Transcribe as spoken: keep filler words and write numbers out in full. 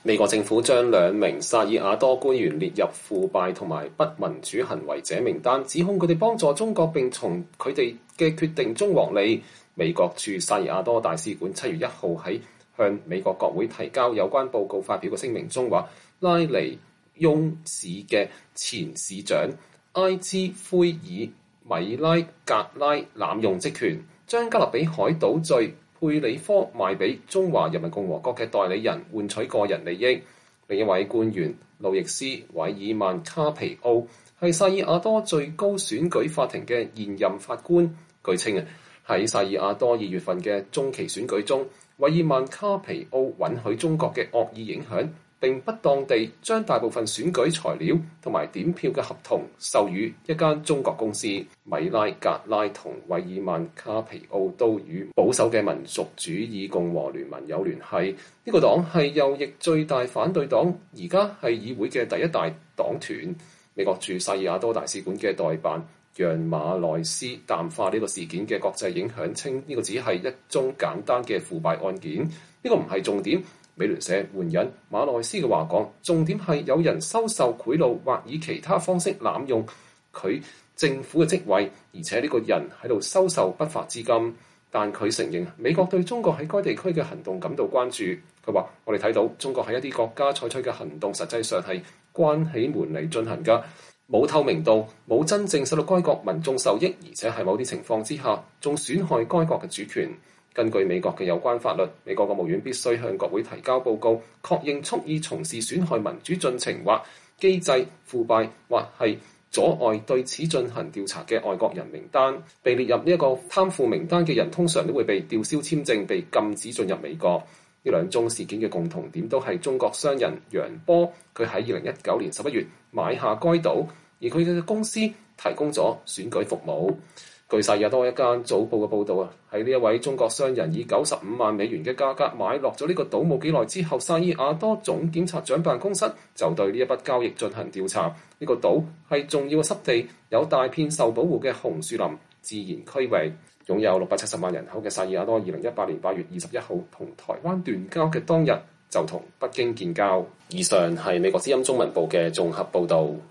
美國政府將兩名薩爾瓦多官員列入腐敗同埋不民主行為者名單，指控佢哋幫助中國並從佢哋嘅決定中獲利。美國駐薩爾瓦多大使館七月一號喺向美國國會提交有關報告發表嘅聲明中話，拉尼翁市嘅前市長埃茲奎爾米拉格拉濫用職權，將加勒比海島嶼佩里科賣俾中華人民共和國嘅代理人，換取個人利益。另一位官員路易斯·韋爾曼卡皮奧係薩爾瓦多最高選舉法庭嘅現任法官。據稱啊，喺薩爾瓦多二月份嘅中期選舉中，韋爾曼卡皮奧允許中國嘅惡意影響，並不當地將大部分選舉材料同埋點票嘅合同授予一間中國公司。米拉格拉同韋爾曼卡皮奧都與保守嘅民族主義共和聯盟有聯繫，呢、這個黨係右翼最大反對黨，而家係議會嘅第一大黨團。美國駐薩爾瓦多大使館嘅代辦讓馬內斯淡化呢個事件嘅國際影響，稱呢個只係一宗簡單嘅腐敗案件，呢、這個唔係重點。美聯社援引馬內斯嘅話講，重點係有人收受賄賂或以其他方式濫用佢政府嘅職位，而且呢個人喺度收受不法資金。但佢承認美國對中國喺該地區嘅行動感到關注。佢話：我哋睇到中國喺一啲國家採取嘅行動，實際上係關起門嚟進行㗎，冇透明度，冇真正使到該國民眾受益，而且喺某啲情況之下，仲損害該國嘅主權。根據美國嘅有關法律，美國國務院必須向國會提交報告，確認蓄意從事損害民主進程或機制腐敗或係阻礙對此進行調查嘅外國人名單。被列入呢一個貪腐名單嘅人，通常都會被吊銷簽證，被禁止進入美國。呢兩宗事件嘅共同點都係中國商人楊波，佢喺二零一九年十一月買下該島，而佢嘅公司提供咗選舉服務。據薩爾瓦多一間早報嘅報導啊，喺呢一位中國商人以九十五萬美元嘅價格買落咗呢個島冇幾耐之後，薩爾瓦多總檢察長辦公室就對呢一筆交易進行調查。呢、這個島係重要嘅濕地，有大片受保護嘅紅樹林自然區域，擁有六百七十萬人口嘅薩爾瓦多，二零一八年八月二十一號同台灣斷交嘅當日就同北京建交。以上係美國之音中文部嘅綜合報導。